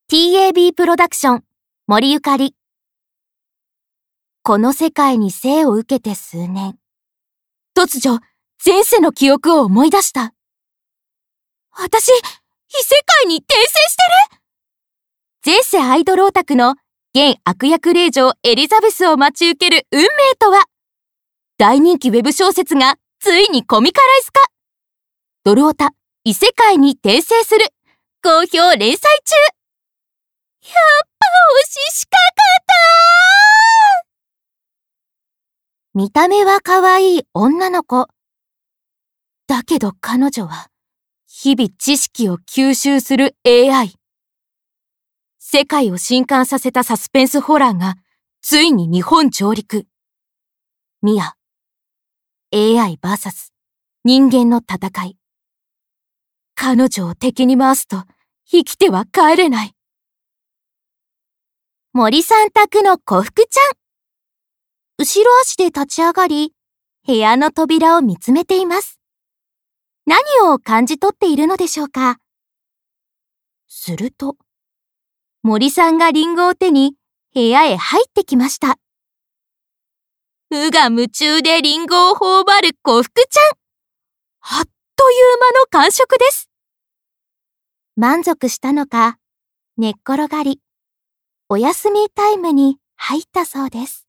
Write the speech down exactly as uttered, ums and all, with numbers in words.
ティーエービー プロダクション、森ゆかり。この世界に生を受けて数年。突如、前世の記憶を思い出した。私、異世界に転生してる？前世アイドルオタクの現悪役令嬢エリザベスを待ち受ける運命とは？大人気ウェブ小説がついにコミカライズ化。ドルオタ異世界に転生する。好評連載中。やっぱ推ししかかったー。見た目は可愛い女の子。だけど彼女は日々知識を吸収する エーアイ。世界を震撼させたサスペンスホラーがついに日本上陸。ミア、エーアイブイエス 人間の戦い。彼女を敵に回すと生きては帰れない。森さん宅の小福ちゃん。後ろ足で立ち上がり、部屋の扉を見つめています。何を感じ取っているのでしょうか。すると、森さんがリンゴを手に部屋へ入ってきました。無我夢中でリンゴを頬張る小福ちゃん。あっという間の完食です。満足したのか、寝っ転がり、お休みタイムに入ったそうです。